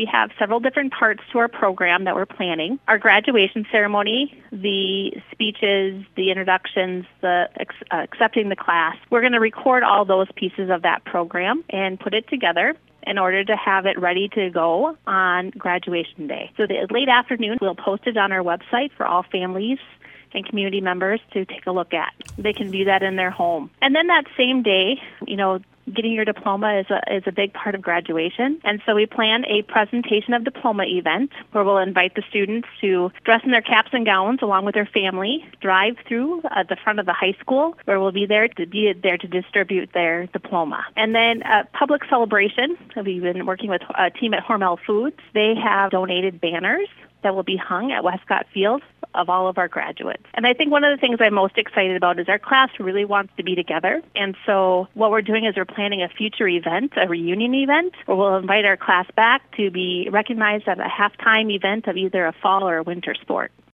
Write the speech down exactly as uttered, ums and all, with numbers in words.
we have several different parts to our program that we're planning. Our graduation ceremony, the speeches, the introductions, the ex- uh, accepting the class. We're going to record all those pieces of that program and put it together in order to have it ready to go on graduation day. So the late afternoon, we'll post it on our website for all families and community members to take a look at. They can view that in their home. And then that same day, you know, getting your diploma is a, is a big part of graduation. And so we plan a presentation of diploma event where we'll invite the students to dress in their caps and gowns along with their family, drive through uh, the front of the high school where we'll be there to be there to distribute their diploma. And then a public celebration. We've been working with a team at Hormel Foods. They have donated banners that will be hung at Westcott Field of all of our graduates. And I think one of the things I'm most excited about is our class really wants to be together. And so what we're doing is we're planning a future event, a reunion event, where we'll invite our class back to be recognized at a halftime event of either a fall or a winter sport.